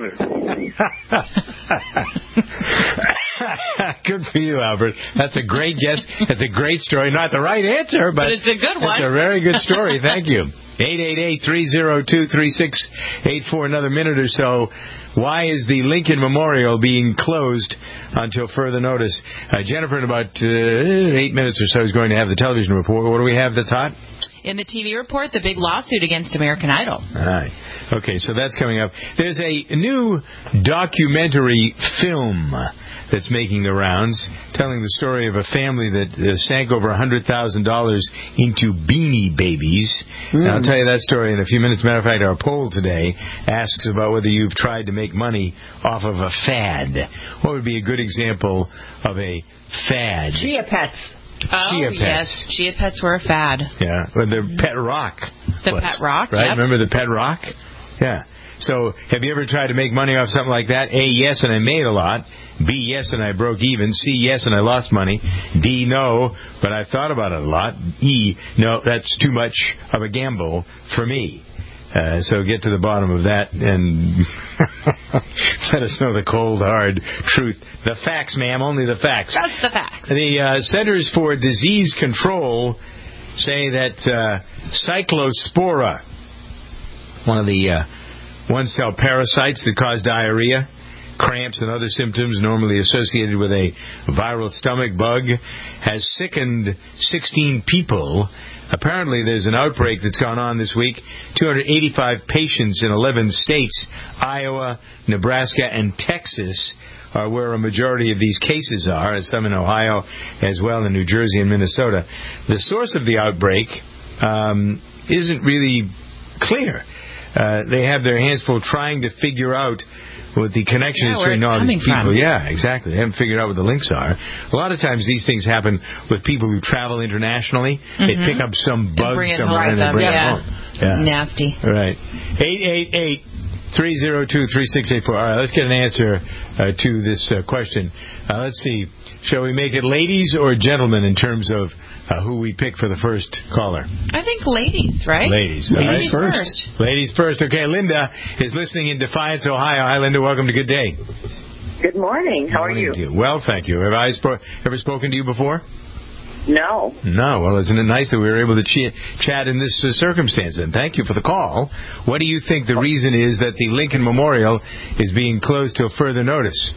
it. Good for you, Albert. That's a great guess. That's a great story. Not the right answer, but, but it's a good one. It's a very good story. Thank you. eight eight eight, three zero two, three six eight four. Another minute or so. Why is the Lincoln Memorial being closed until further notice? Uh, Jennifer, in about uh, eight minutes or so, is going to have the television report. What do we have that's hot? In the T V report, the big lawsuit against American Idol. All right. Okay, so that's coming up. There's a new documentary film that's making the rounds, telling the story of a family that uh, sank over one hundred thousand dollars into Beanie Babies. Mm. And I'll tell you that story in a few minutes. Matter of fact, our poll today asks about whether you've tried to make money off of a fad. What would be a good example of a fad? Chia Pets. Oh, Chia Pets. yes. Chia Pets were a fad. Yeah, or the Pet Rock. The was, Pet Rock, right? Yep. Remember the Pet Rock? Yeah. So, have you ever tried to make money off something like that? A, yes, and I made a lot. B, yes, and I broke even. C, yes, and I lost money. D, no, but I've thought about it a lot. E, no, that's too much of a gamble for me. Uh, so get to the bottom of that and let us know the cold, hard truth. The facts, ma'am, only the facts. Just the facts. The uh, Centers for Disease Control say that uh, Cyclospora, one of the uh, one-cell parasites that cause diarrhea, cramps, and other symptoms normally associated with a viral stomach bug, has sickened sixteen people. Apparently, there's an outbreak that's gone on this week. two hundred eighty-five patients in eleven states, Iowa, Nebraska, and Texas, are where a majority of these cases are, and some in Ohio as well, in New Jersey and Minnesota. The source of the outbreak um, isn't really clear. Uh, they have their hands full trying to figure out what the connection yeah, is between all these people. From. Yeah, exactly. They haven't figured out what the links are. A lot of times these things happen with people who travel internationally. Mm-hmm. They pick up some bug and somewhere and they bring yeah. it home. Yeah. Nasty. Right. eight eight eight, three oh two, three six eight four. All right, let's get an answer uh, to this uh, question. Uh, let's see. Shall we make it ladies or gentlemen in terms of uh, who we pick for the first caller? I think ladies, right? Ladies. Ladies right. first. Ladies first. Okay, Linda is listening in Defiance, Ohio. Hi, Linda. Welcome to Good Day. Good morning. How morning are you? To you? Well, thank you. Have I spo- ever spoken to you before? No. No. Well, isn't it nice that we were able to ch- chat in this uh, circumstance? And thank you for the call. What do you think the reason is that the Lincoln Memorial is being closed till further notice?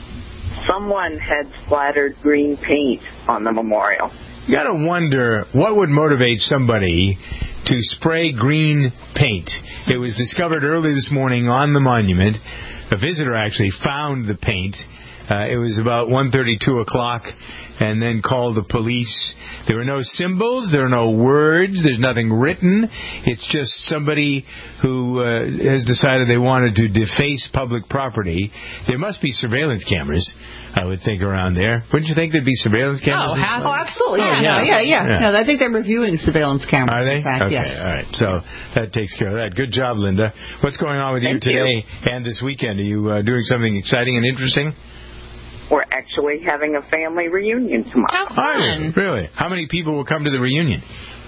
Someone had splattered green paint on the memorial. You got to wonder what would motivate somebody to spray green paint. It was discovered early this morning on the monument. A visitor actually found the paint. Uh, it was about one thirty, two o'clock, and then called the police. There were no symbols. There are no words. There's nothing written. It's just somebody who uh, has decided they wanted to deface public property. There must be surveillance cameras, I would think, around there. Wouldn't you think there'd be surveillance cameras? Oh, have, oh absolutely. Oh, yeah, yeah. yeah, yeah, Yeah. No, I think they're reviewing surveillance cameras. Are they? In fact, okay, yes. all right. So that takes care of that. Good job, Linda. What's going on with Thank you today you. and this weekend? Are you uh, doing something exciting and interesting? We're actually having a family reunion tomorrow. How fun. Really? How many people will come to the reunion?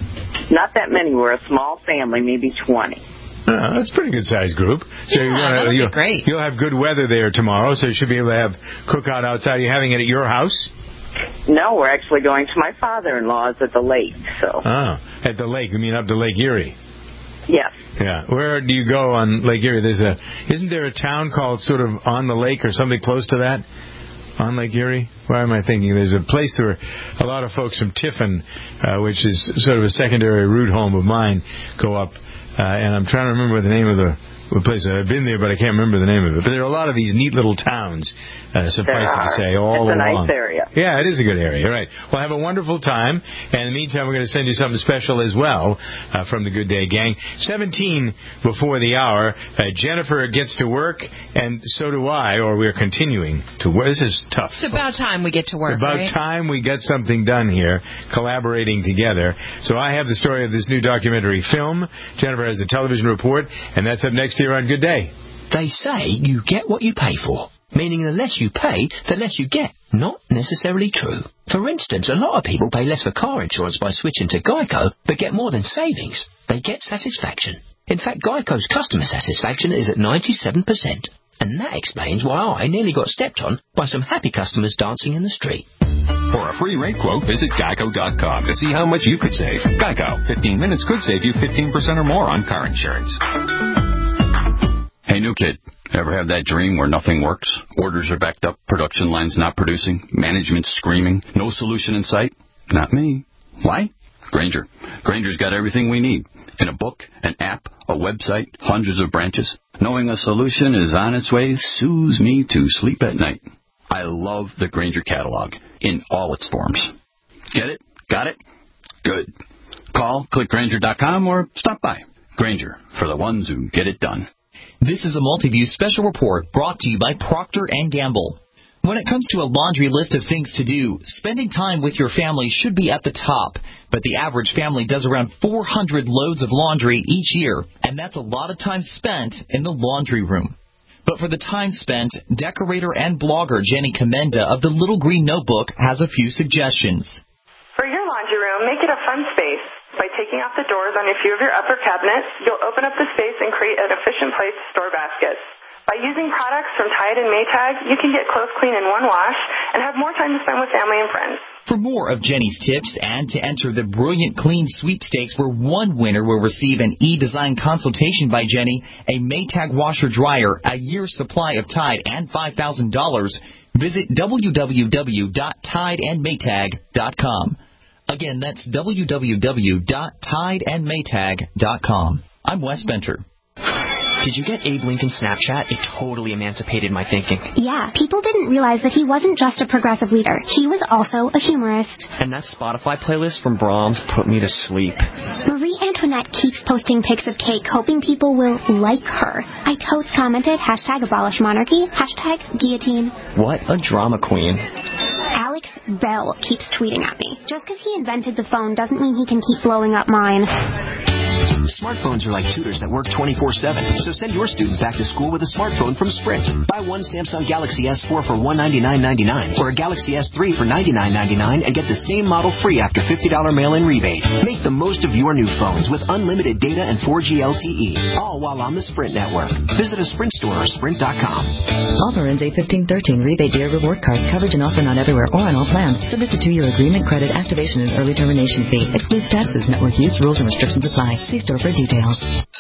Not that many. We're a small family, maybe twenty. Uh, that's a pretty good sized group. So Yeah, you're gonna, that'll be you'll, great. You'll have good weather there tomorrow, so you should be able to have cookout outside. Are you having it at your house? No, we're actually going to my father-in-law's at the lake. So. Oh, at the lake. You mean up to Lake Erie? Yes. Yeah. Where do you go on Lake Erie? There's a isn't there a town called sort of on the lake or something close to that? On Lake Erie? Why am I thinking? There's a place where a lot of folks from Tiffin, uh, which is sort of a secondary route home of mine, go up. Uh, and I'm trying to remember the name of the, the place. I've been there, but I can't remember the name of it. But there are a lot of these neat little towns, uh, suffice it to say, all it's a along. nice area. Yeah, it is a good area. Right. Well, have a wonderful time. And in the meantime, we're going to send you something special as well uh, from the Good Day Gang. seventeen before the hour. Uh, Jennifer gets to work, and so do I, or we're continuing to work. This is tough. It's about time we get to work, About right? time we get something done here, collaborating together. So I have the story of this new documentary film. Jennifer has a television report, and that's up next here on Good Day. They say you get what you pay for, meaning the less you pay, the less you get. Not necessarily true. For instance, a lot of people pay less for car insurance by switching to Geico, but get more than savings. They get satisfaction. In fact, Geico's customer satisfaction is at ninety-seven percent. And that explains why I nearly got stepped on by some happy customers dancing in the street. For a free rate quote, visit geico dot com to see how much you could save. Geico. fifteen minutes could save you fifteen percent or more on car insurance. Hey, new kid, ever have that dream where nothing works? Orders are backed up, production lines not producing, management's screaming, no solution in sight? Not me. Why? Grainger. Grainger's got everything we need. In a book, an app, a website, hundreds of branches. Knowing a solution is on its way soothes me to sleep at night. I love the Grainger catalog in all its forms. Get it? Got it? Good. Call, click Grainger dot com, or stop by. Grainger, for the ones who get it done. This is a Multiview special report brought to you by Procter and Gamble. When it comes to a laundry list of things to do, spending time with your family should be at the top. But the average family does around four hundred loads of laundry each year, and that's a lot of time spent in the laundry room. But for the time spent, decorator and blogger Jenny Commenda of the Little Green Notebook has a few suggestions. For your laundry room, make it a fun space. By taking off the doors on a few of your upper cabinets, you'll open up the space and create an efficient place to store baskets. By using products from Tide and Maytag, you can get clothes clean in one wash and have more time to spend with family and friends. For more of Jenny's tips and to enter the Brilliant Clean Sweepstakes, where one winner will receive an e-design consultation by Jenny, a Maytag washer dryer, a year's supply of Tide, and five thousand dollars, visit w w w dot tide and maytag dot com. Again, that's w w w dot tide and maytag dot com. I'm Wes Benter. Did you get Abe Lincoln's Snapchat? It totally emancipated my thinking. Yeah, people didn't realize that he wasn't just a progressive leader. He was also a humorist. And that Spotify playlist from Brahms put me to sleep. Marie Antoinette keeps posting pics of cake, hoping people will like her. I totes commented, hashtag abolish monarchy, hashtag guillotine. What a drama queen. Alex Bell keeps tweeting at me. Just because he invented the phone doesn't mean he can keep blowing up mine. Smartphones are like tutors that work twenty-four seven, so send your student back to school with a smartphone from Sprint. Buy one Samsung Galaxy S four for one hundred ninety-nine ninety-nine or a Galaxy S three for ninety-nine ninety-nine and get the same model free after fifty dollars mail-in rebate. Make the most of your new phones with unlimited data and four G L T E, all while on the Sprint network. Visit a Sprint store or sprint dot com. Offer ends eight fifteen thirteen. Rebate via reward card. Coverage and offer not everywhere or on all plans. Subject to two-year agreement, credit, activation, and early termination fee. Excludes taxes, network use, rules, and restrictions apply. See store for details.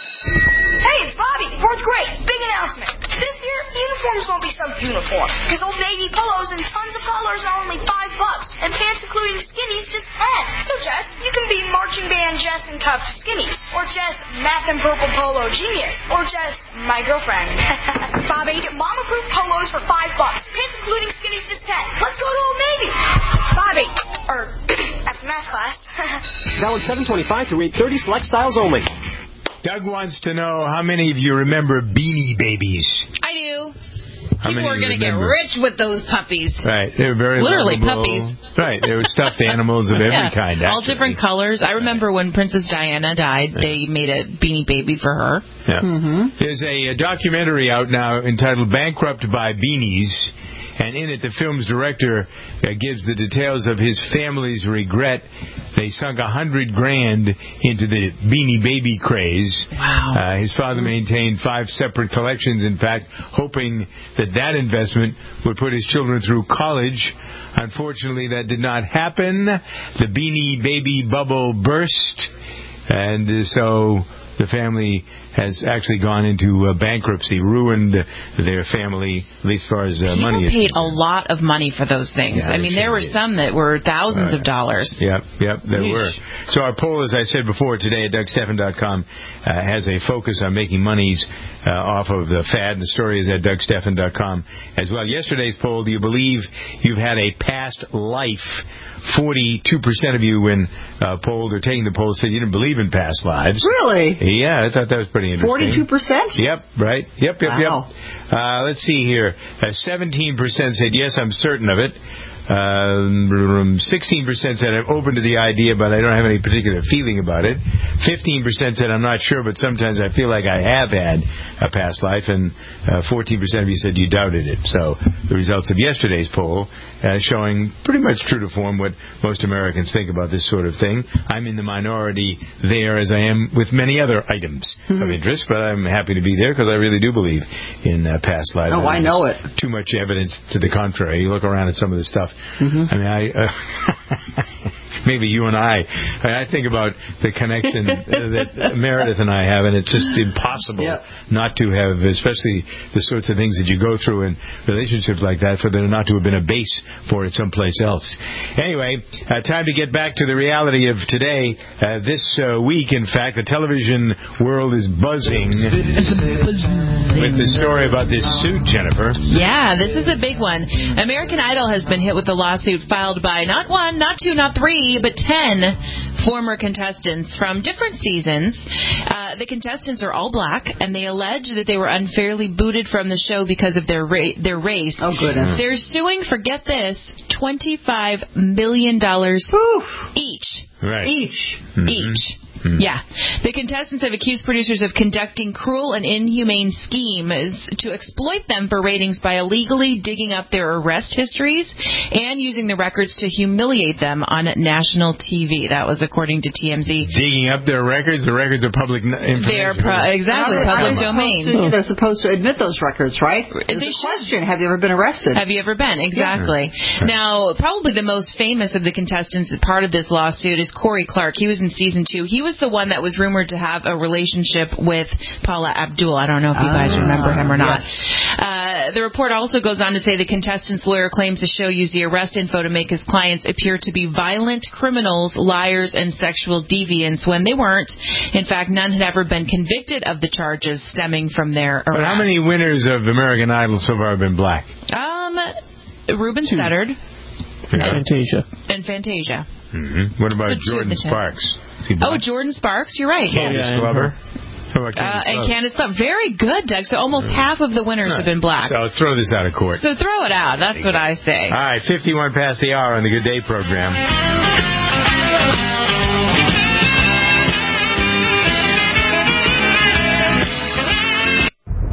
Hey, it's Bobby, fourth grade. Big announcement. This year, uniforms won't be some uniform, because Old Navy polos and tons of colors are only five bucks, and pants including skinnies just ten. So, Jess, you can be marching band Jess and cuffed skinnies, or Jess math and purple polo genius, or Jess my girlfriend. Bobby, get mom-approved polos for five bucks, pants including skinnies just ten. Let's go to Old Navy. Bobby, or after math class. Valid seven twenty-five to rate thirty select styles only. Doug wants to know how many of you remember Beanie Babies. I do. How People many are you going to get remember? rich with those puppies. Right, they were very Literally lovable. puppies. Right, they were stuffed animals of every Yeah, kind. all Actually. different colors. I remember when Princess Diana died, they made a Beanie Baby for her. Yeah. Mm-hmm. There's a, a documentary out now entitled "Bankrupt by Beanies." And in it, the film's director uh, gives the details of his family's regret. They sunk a hundred grand into the Beanie Baby craze. Wow. Uh, his father maintained five separate collections, in fact, hoping that that investment would put his children through college. Unfortunately, that did not happen. The Beanie Baby bubble burst, and uh, so the family has actually gone into uh, bankruptcy, ruined their family, at least as far as uh, People money is paid a concerned. lot of money for those things. Yeah, I they mean, there sure were did. some that were thousands Right. of dollars. Yep, yep, there Yeesh. were. So our poll, as I said before, today at Doug Stephan dot com uh, has a focus on making monies uh, off of the fad, and the story is at Doug Stephan dot com as well. Yesterday's poll, do you believe you've had a past life? forty-two percent of you, when uh, polled or taking the poll, said you didn't believe in past lives. Really? Yeah, I thought that was pretty interesting. Forty-two percent? Yep, right. Yep, yep, Wow. yep. Uh, let's see here. Uh, seventeen percent said yes, I'm certain of it. Uh, sixteen percent said I'm open to the idea, but I don't have any particular feeling about it. fifteen percent said I'm not sure, but sometimes I feel like I have had a past life. And uh, fourteen percent of you said you doubted it. So the results of yesterday's poll uh, showing pretty much true to form what most Americans think about this sort of thing. I'm in the minority there, as I am with many other items Mm-hmm. of interest, but I'm happy to be there because I really do believe in uh, past lives. Oh, I know it. Too much evidence to the contrary. You look around at some of the stuff. Mm-hmm. I mean, I uh, maybe you and I. I think about the connection uh, that Meredith and I have, and it's just impossible Yep. not to have, especially the sorts of things that you go through in relationships like that, for there not to have been a base for it someplace else. Anyway, uh, time to get back to the reality of today. Uh, this uh, week, in fact, the television world is buzzing with the story about this suit, Jennifer. Yeah, this is a big one. American Idol has been hit with a lawsuit filed by not one, not two, not three, but ten former contestants from different seasons. Uh, the contestants are all black, and they allege that they were unfairly booted from the show because of their ra- their race. Oh, goodness. They're suing for, get this, twenty-five million dollars each. Right. Each. Mm-hmm. Each. Yeah. The contestants have accused producers of conducting cruel and inhumane schemes to exploit them for ratings by illegally digging up their arrest histories and using the records to humiliate them on national T V. That was according to T M Z. Digging up their records? The records are public n- information. They're pro- exactly How public are they domain. supposed to- They're supposed to admit those records, right? They There's a should. question, have you ever been arrested? Have you ever been? Exactly. Yeah. Now, probably the most famous of the contestants, part of this lawsuit, is Corey Clark. He was in season two. He was the one that was rumored to have a relationship with Paula Abdul. I don't know if you guys Ah, remember him or not. yes. Uh, the report also goes on to say the contestant's lawyer claims the show used the arrest info to make his clients appear to be violent criminals, liars, and sexual deviants when they weren't. In fact, none had ever been convicted of the charges stemming from their arrest. But how many winners of American Idol so far have been black? Um, Ruben Studdard. Yeah. Fantasia. And Fantasia. Mm-hmm. What about So two of Jordan the ten. Sparks? Is he Oh, black? Jordan Sparks, you're right. Candace Yeah. Glover? How about Uh, Candace and Glover? Candace Glover. Very good, Doug. So almost half of the winners have been black. So throw this out of court. So throw it out. That's what I say. All right, fifty-one past the hour on the Good Day program.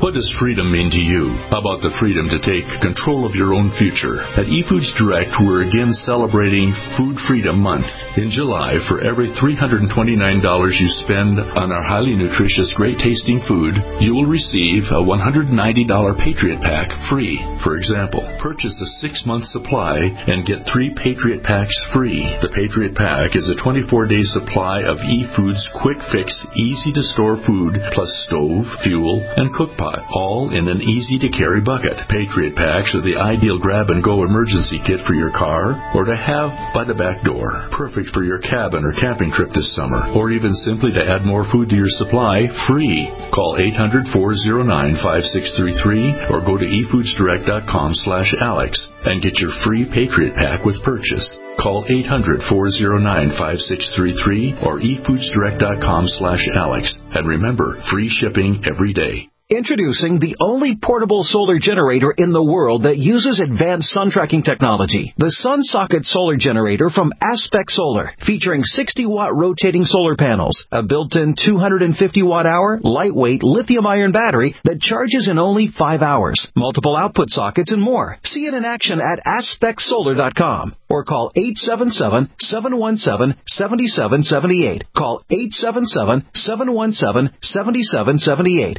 What does freedom mean to you? How about the freedom to take control of your own future? At eFoods Direct, we're again celebrating Food Freedom Month. In July, for every three hundred twenty-nine dollars you spend on our highly nutritious, great-tasting food, you will receive a one hundred ninety dollars Patriot Pack free. For example, purchase a six-month supply and get three Patriot Packs free. The Patriot Pack is a twenty-four day supply of eFoods quick-fix, easy-to-store food, plus stove, fuel, and cook pot, all in an easy-to-carry bucket. Patriot Packs are the ideal grab-and-go emergency kit for your car or to have by the back door. Perfect for your cabin or camping trip this summer, or even simply to add more food to your supply, free. Call eight hundred, four oh nine, five six three three or go to efoodsdirect.com slash Alex and get your free Patriot Pack with purchase. Call eight hundred, four oh nine, five six three three or efoodsdirect.com slash Alex. And remember, free shipping every day. Introducing the only portable solar generator in the world that uses advanced sun tracking technology. The SunSocket Solar Generator from Aspect Solar, featuring sixty watt rotating solar panels, a built-in two hundred fifty watt hour, lightweight lithium-ion battery that charges in only five hours, multiple output sockets, and more. See it in action at aspect solar dot com or call eight seven seven, seven one seven, seven seven seven eight. Call eight seven seven, seven one seven, seven seven seven eight.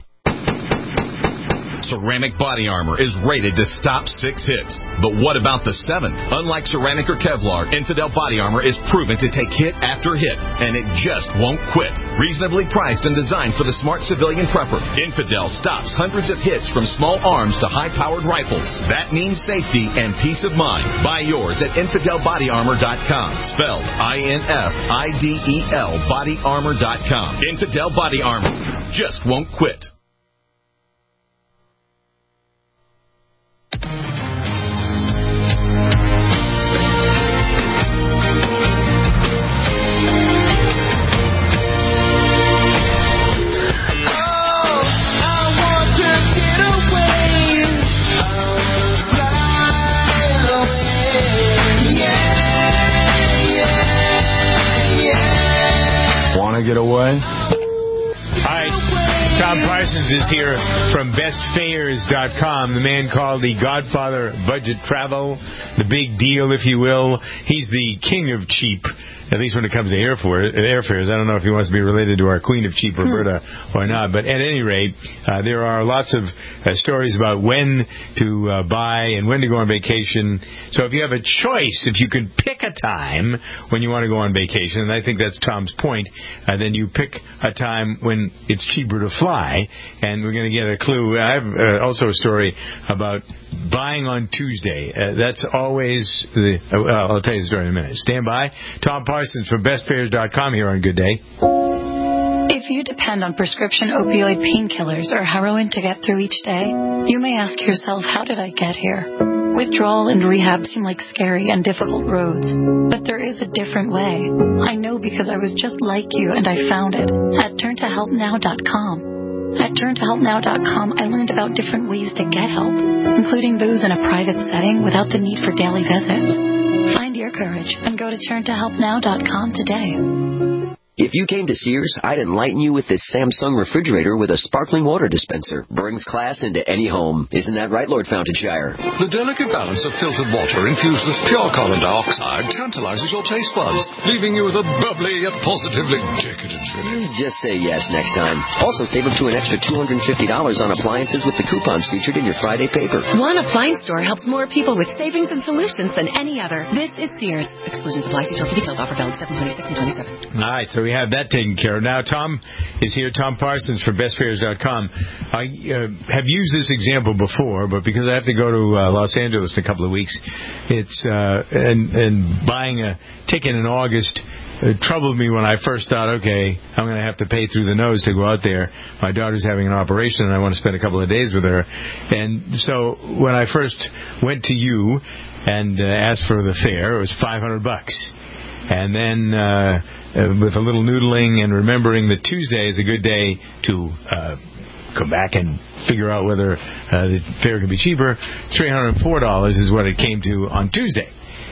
Ceramic Body Armor is rated to stop six hits. But what about the seventh? Unlike ceramic or Kevlar, Infidel Body Armor is proven to take hit after hit, and it just won't quit. Reasonably priced and designed for the smart civilian prepper, Infidel stops hundreds of hits from small arms to high-powered rifles. That means safety and peace of mind. Buy yours at infidel body armor dot com, spelled I N F I D E L body armor dot com. Infidel Body Armor just won't quit. Get away. Hi, Tom Parsons is here from best fares dot com, the man called the Godfather of Budget Travel, the big deal, if you will. He's the king of cheap, at least when it comes to airfares. airfares. I don't know if he wants to be related to our queen of cheap, Roberta, or not. But at any rate, uh, there are lots of uh, stories about when to uh, buy and when to go on vacation. So if you have a choice, if you could pick a time when you want to go on vacation, and I think that's Tom's point, uh, then you pick a time when it's cheaper to fly, and we're going to get a clue. I have uh, also a story about buying on Tuesday. Uh, that's always the... Uh, well, I'll tell you the story in a minute. Stand by. Tom Parsons from best fares dot com here on Good Day. If you depend on prescription opioid painkillers or heroin to get through each day, you may ask yourself, how did I get here? Withdrawal and rehab seem like scary and difficult roads, but there is a different way. I know because I was just like you and I found it at turn to help now dot com. At turn to help now dot com, I learned about different ways to get help, including those in a private setting without the need for daily visits. Find your courage and go to turn to help now dot com today. If you came to Sears, I'd enlighten you with this Samsung refrigerator with a sparkling water dispenser. Brings class into any home. Isn't that right, Lord Fountainshire? The delicate balance of filtered water infused with pure carbon dioxide tantalizes your taste buds, leaving you with a bubbly yet positively decadent feeling. Just say yes next time. Also, save up to an extra two hundred fifty dollars on appliances with the coupons featured in your Friday paper. One appliance store helps more people with savings and solutions than any other. This is Sears. Exclusions apply. See store for details. Offer valid seven twenty-six and twenty-seven. All right, so we have that taken care of. Now, Tom is here, Tom Parsons for best fares dot com. I uh, have used this example before, but because I have to go to uh, Los Angeles in a couple of weeks, it's uh, and and buying a ticket in August it troubled me when I first thought, okay, I'm going to have to pay through the nose to go out there. My daughter's having an operation, and I want to spend a couple of days with her. And so when I first went to you and uh, asked for the fare, it was five hundred bucks. And then uh, with a little noodling and remembering that Tuesday is a good day to uh, come back and figure out whether uh, the fare can be cheaper, three hundred four dollars is what it came to on Tuesday.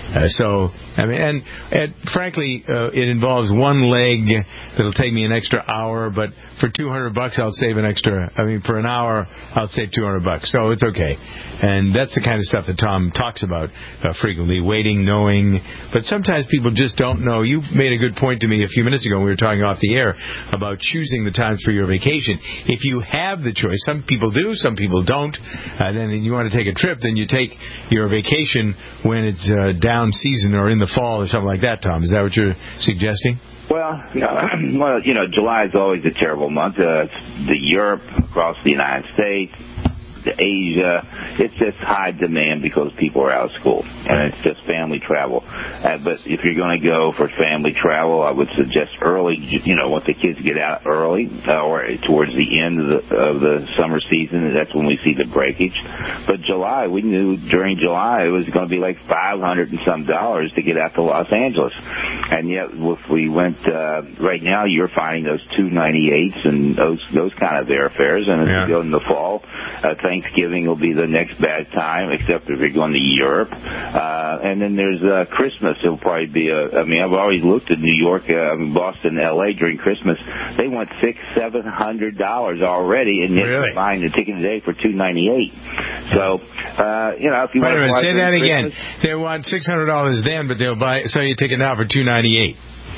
Uh, so, I mean, and, and frankly, uh, it involves one leg that'll take me an extra hour, but for two hundred bucks, I'll save an extra, I mean, for an hour, I'll save two hundred bucks. So it's okay. And that's the kind of stuff that Tom talks about uh, frequently, waiting, knowing. But sometimes people just don't know. You made a good point to me a few minutes ago when we were talking off the air about choosing the times for your vacation. If you have the choice, some people do, some people don't, uh, then you want to take a trip, then you take your vacation when it's uh, down season or in the fall or something like that, Tom. Is that what you're suggesting? Well, you know, well, you know, July is always a terrible month. Uh, it's the Europe, across the United States, to Asia. It's just high demand because people are out of school, and it's just family travel. Uh, but if you're going to go for family travel, I would suggest early, you know, once the kids get out early uh, or towards the end of the, of the summer season, that's when we see the breakage. But July, we knew during July it was going to be like five hundred and some dollars to get out to Los Angeles. And yet, if we went, uh, right now you're finding those two ninety-eights and those those kind of airfares, and as yeah. we go in the fall, uh, Thanksgiving will be the next bad time, except if you're going to Europe. Uh, and then there's uh, Christmas. It'll probably be a, I mean, I've always looked at New York, uh, Boston, L A during Christmas. They want six, seven hundred dollars already, and yet really? You're buying the ticket today for two ninety-eight. So, uh, you know, if you Wait want a minute, to say that Christmas, again. They want six hundred dollars then, but they'll buy sell you a ticket now for two ninety-eight.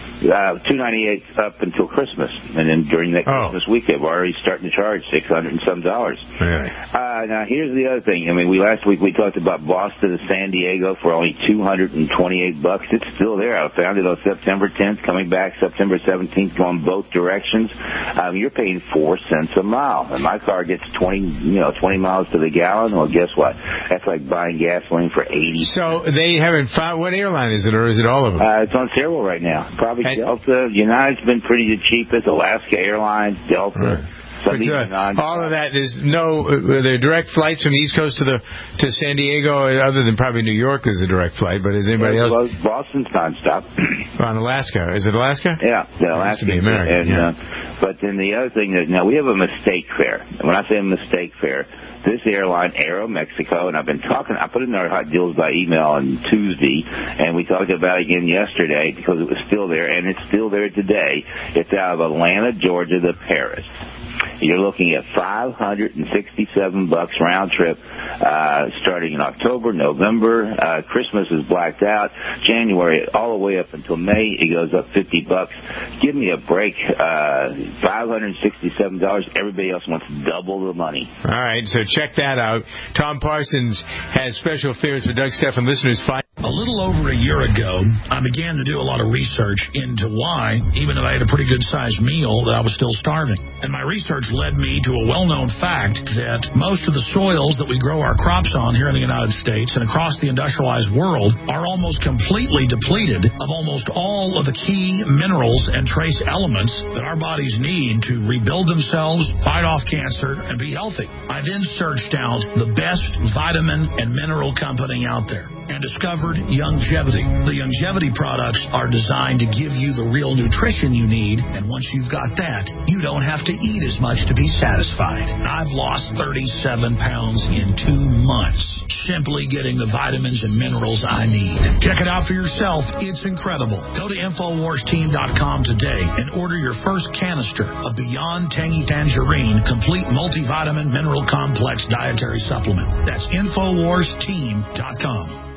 Uh, two ninety-eight up until Christmas, and then during that oh. Christmas weekend, we're already starting to charge six hundred and some dollars. Really? Uh, now here's the other thing. I mean, we last week we talked about Boston to San Diego for only two hundred and twenty-eight bucks. It's still there. I found it on September tenth, coming back September seventeenth, going both directions. Um, you're paying four cents a mile, and my car gets twenty, you know, twenty miles to the gallon. Well, guess what? That's like buying gasoline for eighty. So they haven't found what airline is it, or is it all of them? Uh, it's on several right now. Probably. Delta, United's been pretty the cheapest, Alaska Airlines, Delta. Right. But, uh, all of that is no. Uh, there are direct flights from the East Coast to the to San Diego, other than probably New York. There's a direct flight, but is anybody yeah, else? Boston's nonstop. On Alaska, is it Alaska? Yeah, the Alaska. It American, and, yeah. uh, but then the other thing is now we have a mistake fare. And when I say a mistake fare, this airline, Aeromexico, and I've been talking. I put in our hot deals by email on Tuesday, and we talked about it again yesterday because it was still there, and it's still there today. It's out of Atlanta, Georgia, to Paris. You're looking at five hundred sixty-seven bucks round trip, uh, starting in October, November. Uh, Christmas is blacked out. January, all the way up until May, it goes up fifty bucks. Give me a break. Uh, five hundred sixty-seven dollars. Everybody else wants double the money. All right, so check that out. Tom Parsons has special fares for Doug Stephan listeners. Find a little over a year ago, I began to do a lot of research into why, even though I had a pretty good-sized meal, that I was still starving. And my research led me to a well-known fact that most of the soils that we grow our crops on here in the United States and across the industrialized world are almost completely depleted of almost all of the key minerals and trace elements that our bodies need to rebuild themselves, fight off cancer, and be healthy. I then searched out the best vitamin and mineral company out there and discovered Youngevity. The Youngevity products are designed to give you the real nutrition you need, and once you've got that, you don't have to eat as much to be satisfied. I've lost thirty-seven pounds in two months, simply getting the vitamins and minerals I need. Check it out for yourself. It's incredible. Go to Infowars Team dot com today and order your first canister of Beyond Tangy Tangerine Complete Multivitamin Mineral Complex Dietary Supplement. That's Infowars Team dot com.